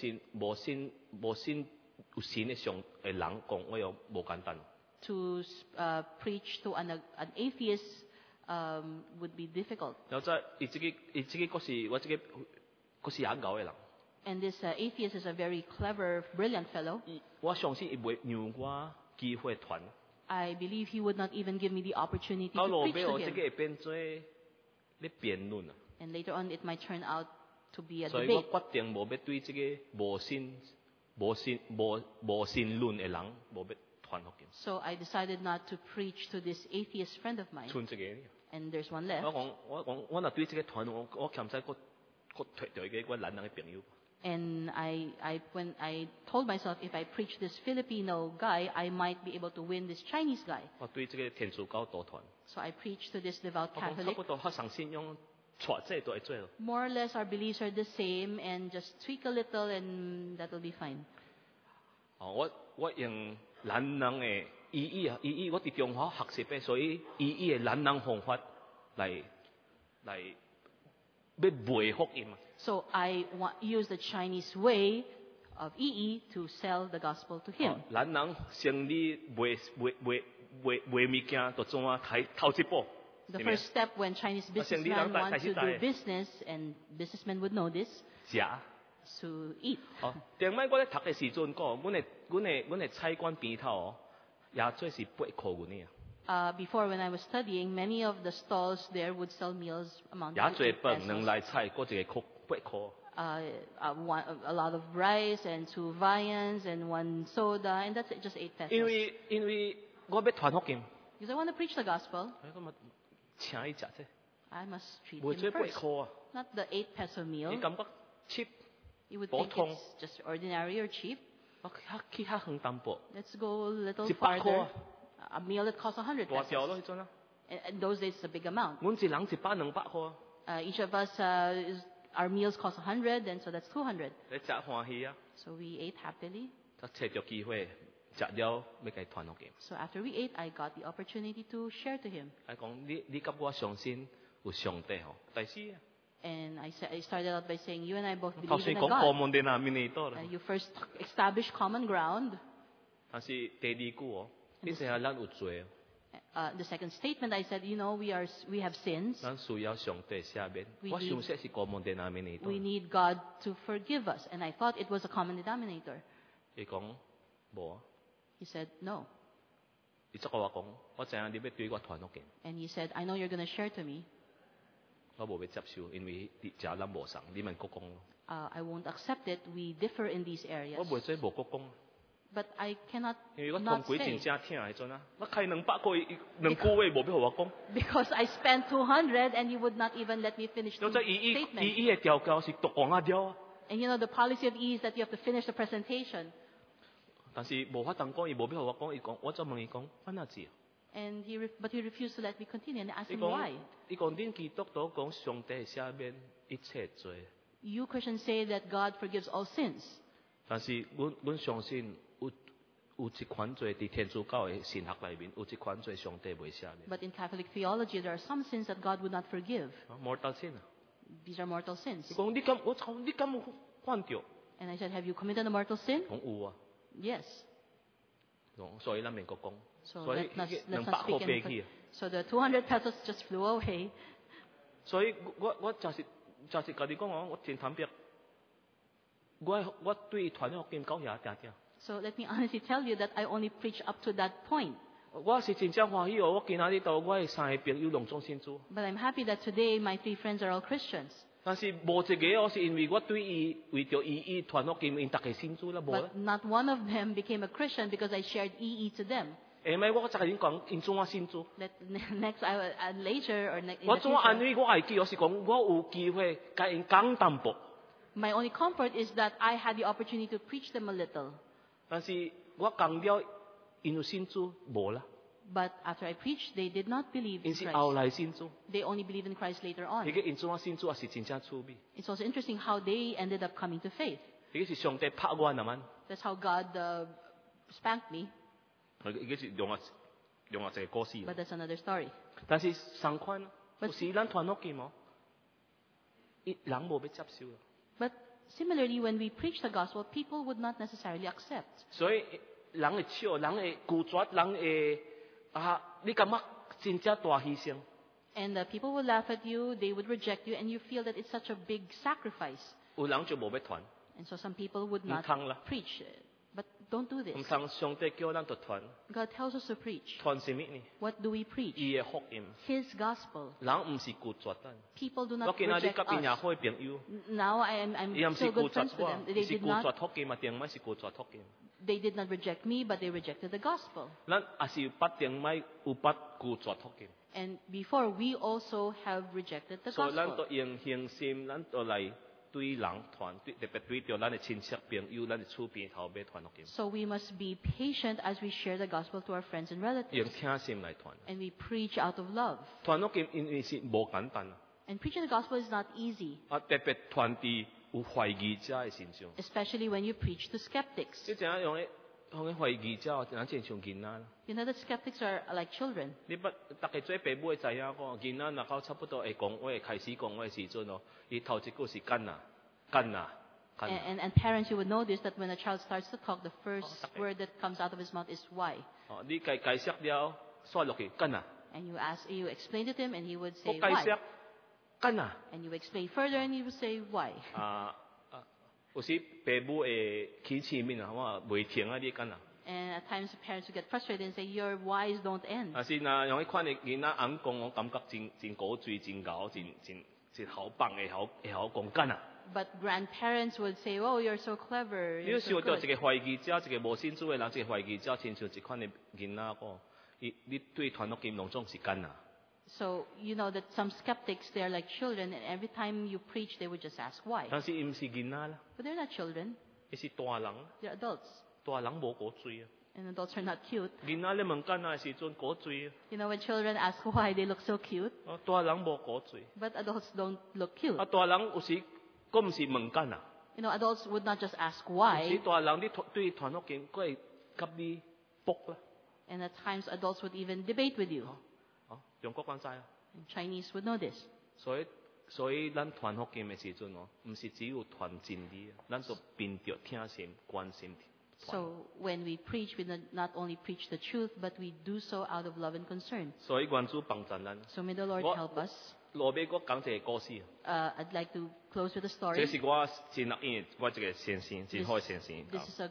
有神嘅上嘅人講，我又無簡單。 To preach to an atheist would be difficult. 然後再伊這個是我這個是眼搞嘅人， And this atheist is a very clever, brilliant fellow. 我相信伊會讓我機會傳。 I believe he would not even give me the opportunity 到 to 落 preach 尾 to 我這個 him. 會變做咧辯論啊， And later on, it might turn out to be a 所以我 debate. 決定無要對這個無神論嘅人無要傳福音。 So I decided not to preach to this atheist friend of mine. 剩這個， And there's one 我 left. 講我若對這個傳我欠使個脱掉嘅個咱人嘅朋友。 And when I told myself if I preach this Filipino guy, I might be able to win this Chinese guy. 我對這個天主教徒團， So I preached to this devout 我講差 Catholic. 不多學生信仰，錯這都會做咯。 More or less, our beliefs are the same, and just tweak a little, and that will be fine. 我用咱人嘅意義啊，意義我喺中學學習嘅，所以意義嘅咱人方法嚟要賣福音啊。 So I use the Chinese way of EE to sell the gospel to him. 咱人生理賣物件，就怎啊頭一步， The 係咪 first step when Chinese Kasi hindi businessmen lang tayo want to do tayo. business, and businessmen would know this, 食。 is to eat. 頂擺我咧讀嘅時陣講，阮嘅菜館邊頭哦，也做是8塊銀嘅， Before, when I was studying, many of the stalls there would sell meals amounting 也 to 做 8 飯兩 pesos. 來菜，嗰一個8塊。 A lot of rice and 2 viands and 1 soda, and that's it, just 8 因 pesos. 為我要傳福音， Because I want to preach the gospel, 我咪請伊食啫， I must treat 唔 him 做8 first. 塊啊！ Not the 8 peso 你 meal. 感覺 cheap？ You would Botong. think it's just ordinary or cheap. 我去較遠淡薄， Let's go a little 100 farther. 塊， A meal that costs 100 大條咯， pesos. 迄陣啊！ In those days, it's a big amount. 阮一人100、200塊， Each of us, our meals cost 100, and so that's 200. 你食歡喜啊！ So we ate happily. 就找着機會食了，要甲伊傳福音。 So after we ate, I got the opportunity to share to him. 係講你甲我相信有上帝吼，但是 And I started out by saying, you and I both 頭 believe 先 in a 講 God. common denominator 啦， You first establish common ground. 但是第二句呢時係咱有罪， The second statement, I said, we have sins. 咱需要上帝赦免。 We 我 need- 想說是common denominator。 We need God to forgive us. And I thought it was a common denominator. 伊講無， He said, no. 伊則我講，我知影你要對我傳福音， And he said, I know you're going to share to me. 我無要接受，因為你食咱無送，你問國公。 I won't accept it. We differ in these 我 areas. 袂做無國公， But I cannot 因為我 not 同幾真 say. 正聽迄陣啊，我開200個2句話無要互我講。 Because I spent 200 and he would not even let me finish 有 the 隻伊 statement. 嘅調教是讀講啊調啊， And the policy of E is that you have to finish the presentation. 但是無法當講，伊無要互我講，伊講，我就問伊講，乜哪字？ But he refused to let me continue. And I asked 伊 him 講 why. 伊講恁基督徒講上帝赦免一切罪， You Christians say that God forgives all sins. 但是阮相信有一款罪佇天主教嘅神學內面，有一款罪上帝袂赦免。 But in Catholic theology, there are some sins that God would not forgive. mortal sin 啊！ These are mortal sins. 伊講你敢我操，你敢有犯着？ And I said, have you committed a mortal sin? 講有啊， Yes. 講所以咱免國講， So 所以 let's not 200 speak 個 in. 飛去啊！ So the 200 pesos just flew away. 所以我就是家己講我真坦白，我對傳福音到遐定定。 So let me honestly tell you that I only preach up to that point. 我是真正歡喜我今仔日到我嘅3個朋友攏總信主， But I'm happy that today my 3 friends are all Christians. 但是無一個我是因為我對伊為着伊傳福音，因大家信主啦，無啦。 But not one of them became a Christian because I shared EE to them. 下尾我才甲恁講，因怎啊信主？ Next, later or in 我 the 怎啊安 future, 慰我愛記，我是講我有機會甲因講淡薄， my only comfort is that I had the opportunity to preach them a little. 但是我講了，因有信主無啦， But after I preached, they did not believe 因 in 是後 Christ. 來信主。 They only believed in Christ later 伊 on. 個因怎啊信主也是真正趣味， It's also interesting how they ended up coming to faith. 伊個是上帝拍我啊嘛， That's how God spanked me, 伊個是用啊一個故事。 but that's another story. 但是相款， But- 有時咱傳福音人無要接受。 But similarly, when we preach the gospel, people would not necessarily accept. 所以人會笑，人會拒絕，人會你感覺真正大犧牲。 And people would laugh at you, they would reject you, and you feel that it's such a big sacrifice. 有人就無要傳， And so some people would 唔 not 通啦， preach. But don't do 唔 this. 通上帝叫咱就傳， God tells us to preach. 傳什麼呢？ What do we preach? 伊嘅福音， His gospel. 人唔是拒絕咱。 People do 我 not 見下你 reject 甲因也 us. 好朋友， Now I'm 伊唔是 still 拒 good 絕 friends with 我 them. 是拒絕福音嘛，定咪是拒絕福音。 They did not reject me, but they rejected the gospel. 咱也是不定咪有不拒絕福音， And before, we also have rejected the 所以咱 gospel. 都用恆心，咱都來對人傳，特別對着咱嘅親戚朋友，咱嘅厝邊頭尾傳福音， So we must be patient as we share the gospel to our friends and 用 relatives. 聽心來傳。 And we preach out of love. 傳福音因為是無簡單啊， And preaching the gospel is not easy, 特別傳佇有懷疑者嘅身上。 especially when you preach to skeptics. 你怎樣用嘅懷疑者，人真像囡仔。 You know that skeptics are like children. 你不大家做父母會知影講，囡仔若到差不多會講話開始講話嘅時陣哦，伊頭一句是幹啊，幹啊，幹啊。 And parents, you would notice that when a child starts to talk, the first okay. word that comes out of his mouth is why. 哦，你解釋了，刷落去幹啊， And you explain it to him, and he would 我 say 解 why. 釋幹啊。 And you explain further, and he would say why. 有時父母會起前面啊，我袂停啊，你幹啊。 And at times, parents would get frustrated and say, your whys don't end. 但是若用迄款嘅囡仔硬講，我感覺真古錐、真牛、真好棒嘅，會好講幹啊。 But grandparents would say, oh, you're so clever. 你 You're 想 so 到 good. 一個懷疑者，一個無信主嘅人，一個懷疑者，親像一款嘅囡仔講，你對傳福音攏總是幹啊。 So, you know that some skeptics, they're like children, and every time you preach, they would just ask why. 但是伊毋是囡仔啦， But they're not children, 伊是大人， they're adults. 大人無古錐啊。 And adults are not cute. 囡仔咧問幹啊嘅時陣古錐啊， You know, when children ask why, they look so cute, 大人無古錐。 but adults don't look cute. 大人有時佫毋是問幹啊， You know, adults would not just ask 有時 why, 大人你對傳福音，佫會甲你搏啦。 and at times adults would even debate with you. 中國人知啊， And Chinese would know this. 所以咱傳福音嘅時陣毋是只有傳真理，咱都並着聽心、關心 So when we preach, we not only preach the truth, but we do so out of love and concern. 所以願主幫助咱。 So may the Lord What- help us. 羅尾我講一個故事， I'd like to close with a 這 story. 是我真樂意，我一個先生，真好嘅先生。 This is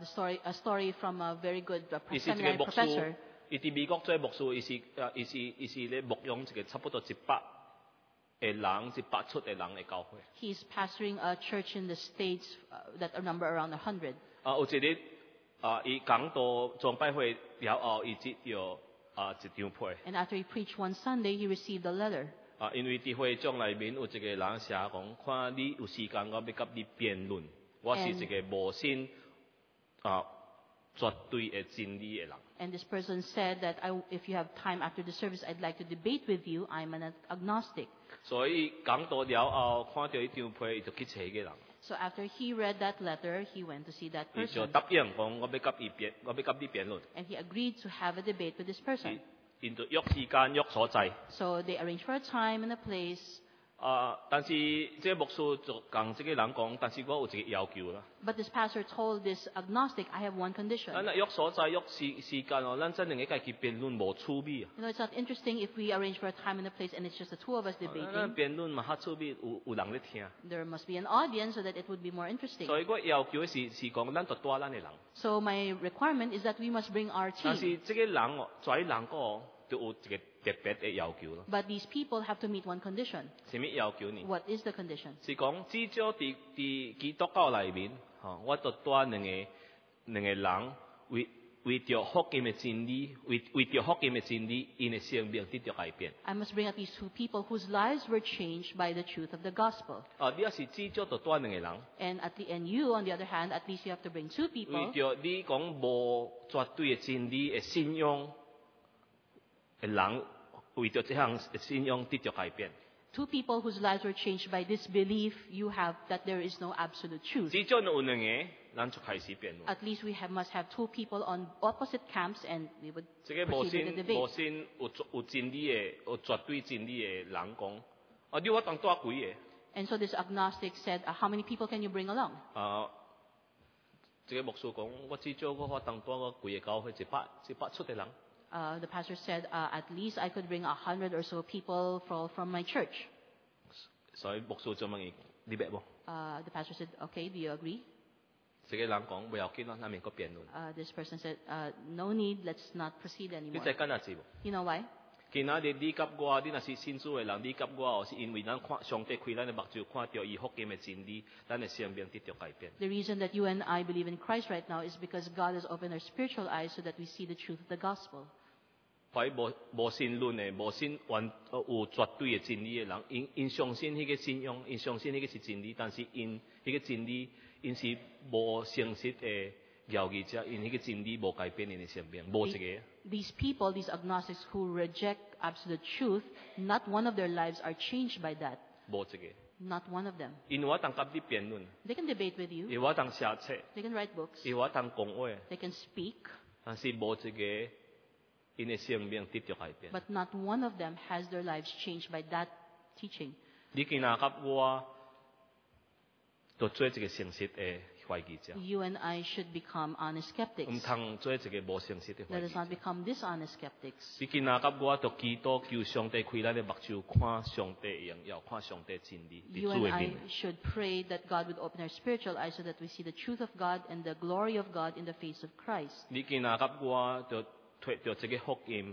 a story from a very good 伊是一個 seminary 牧師 professor.， 伊喺美國做牧師，伊是咧牧養一個差不多100個人，100出嘅人嘅教會。 He's pastoring a church in the States that are number around 100. 有一日伊講到崇拜會了後，伊接到一張批。 And after he preached one Sunday, he received a letter. 因為喺會眾裏面有一個人寫講，看你有時間，我要甲你辯論。我是一個無信絕對嘅真理嘅人。 And this person said that if you have time after the service, I'd like to debate with you. I'm an agnostic. 所以講到了後，看到一張批，伊就去找個人， So after he read that letter, he went to see that 伊就 person. 答應講，我要甲你辯論。 And he agreed to have a debate with this person. 因就約時間約所在。 So they arranged for a time and a place. 但是這個牧師就講這個人講，但是我有一個要求啦。 But this pastor told this agnostic, I have one condition. 咱約所在約時間哦，咱真係家己辯論無趣味啊。 You know, it's not interesting if we arrange for a time and a place and it's just the two of us 咱 debating. 辯論嘛較趣味，有人咧聽。 There must be an audience so that it would be more interesting. 所以我要求是講，咱就帶咱嘅人。 So my requirement is that we must bring our 但是 team. 這個人哦，在人個就有一個特別嘅要求咯。 But these people have to meet one condition. 什麼要求呢？ What is the condition? 是講至少喺基督教裏面，我就帶兩個人為着福音嘅真理，為着福音嘅真理，因嘅生命得到改變。 I must bring at least two people whose lives were changed by the truth of the gospel. 你要是至少就帶兩個人， And you, on the other hand, at least you have to bring two 為 people 着你講無絕對嘅真理嘅信仰嘅人，為着這項信仰得到改變。 two people whose lives were changed by this belief you have that there is no absolute truth. 至少有兩個，咱就開始辯論。 At least we must have two people on opposite camps and we would 這個無 proceed with the 信 debate. 無信有真理嘅，有絕對真理嘅人講，你我當帶幾個？ And so this agnostic said, how many people can you bring along? 這個牧師講，我至少我當帶個幾個教會100出嘅人。 The pastor said, at least I could bring 100 or so people from my church. 所以牧師就問伊，你別冇？ The pastor said, okay, do you agree? 這個人講，唔要緊啦，咱免個辯論。 This person said, no need, let's not proceed 你 anymore. 知幹哪事無？ You know why? 今仔日你甲我，你若是信主嘅人，你甲我，是因為咱看上帝開咱嘅目睭，看到伊福音嘅真理，咱嘅生命得到改變。 The reason that you and I believe in Christ right now is because God has opened our spiritual eyes so that we see the truth of the gospel. 喺無信論嘅、無信有絕對嘅真理嘅人，因相信迄個信仰，因相信迄個是真理，但是因迄個真理，因是無誠實嘅交易者，因迄個真理無改變因嘅生命，無一個。 These people, these agnostics who reject absolute truth, not one of their lives are changed by that. 無一個。 Not one of them. 因我當甲你辯論， They can debate with you. 因我當寫冊， They can write books. 因我當講話， They can speak. 但是無一個因嘅生命得到改變。 But not one of them has their lives changed by that teaching. 你今仔甲我，就做一個誠實嘅懷疑者， You and I should become honest 唔 skeptics. 通做一個無誠實嘅懷 Let 疑 us 者。 not become dishonest skeptics. 你今仔甲我，就祈禱求上帝開咱嘅目睭，看上帝嘅榮耀，看上帝真理，佇 You 主 and 嘅 I 面。 should pray that God would open our spiritual eyes so that we see the truth of God and the glory of God in the face of Christ. 你今仔甲我，就推着這個福音，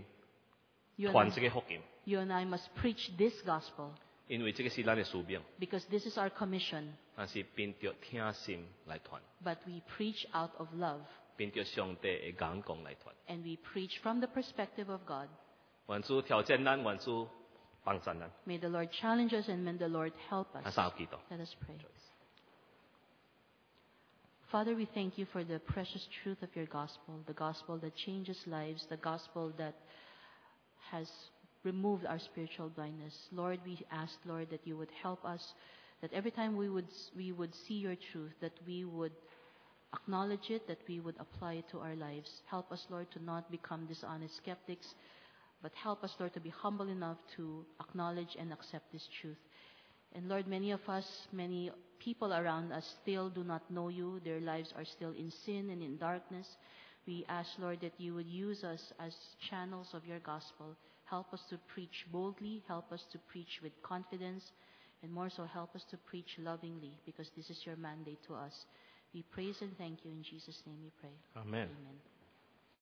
You 傳 and 這個福音， You and I must preach this gospel 因為這個是咱嘅使命， because this is our commission. 但是憑着聽心來傳， But we preach out of love 憑着上帝嘅眼光來傳。 and we preach from the perspective of God. 願主挑戰咱，願主幫助咱。 May the Lord challenge us and may the Lord help 阿 us. 三祈禱。 Let us pray. Father, we thank you for the precious truth of your gospel, the gospel that changes lives, the gospel that has removed our spiritual blindness. Lord, we ask, Lord, that you would help us, that every time we would see your truth, that we would acknowledge it, that we would apply it to our lives. Help us, Lord, to not become dishonest skeptics, but help us, Lord, to be humble enough to acknowledge and accept this truth. And Lord, many of us, many people around us still do not know you. Their lives are still in sin and in darkness. We ask, Lord, that you would use us as channels of your gospel. Help us to preach boldly. Help us to preach with confidence. And more so, help us to preach lovingly, because this is your mandate to us. We praise and thank you. In Jesus' name we pray. Amen. Amen.